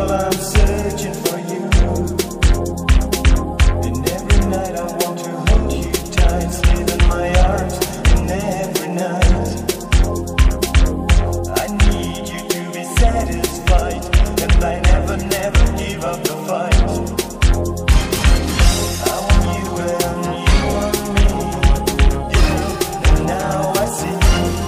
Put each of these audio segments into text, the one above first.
girl, I'm searching for you. And every night I want to hold you tight, sleep in my arms, and every night I need you to be satisfied, and I never, never give up the fight. I want you and you want me, girl, and now I see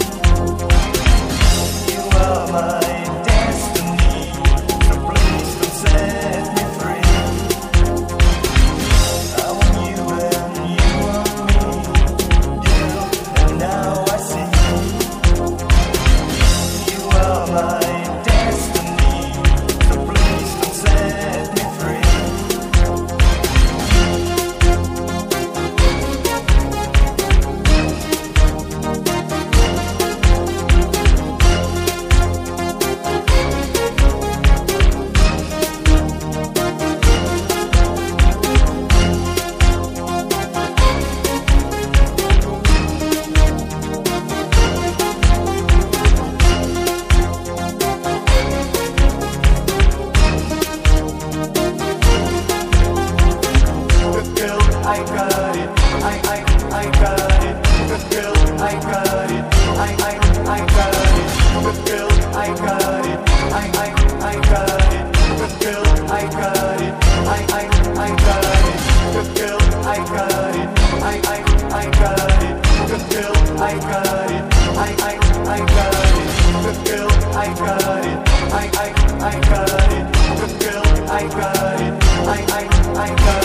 you are my destiny, so please don't set me free. I want you and you want me, girl, and now I see you are my destiny, so please don't set me free. Good girl, I got it. I got it. Good girl, I got it. I got it. Good girl, I got it. I got it. Good girl, I got it. I got it. Good girl, I got it. I got it. Good girl, I got it. I got it. Good girl, I got it. I got it. Good girl, I got it. I got it.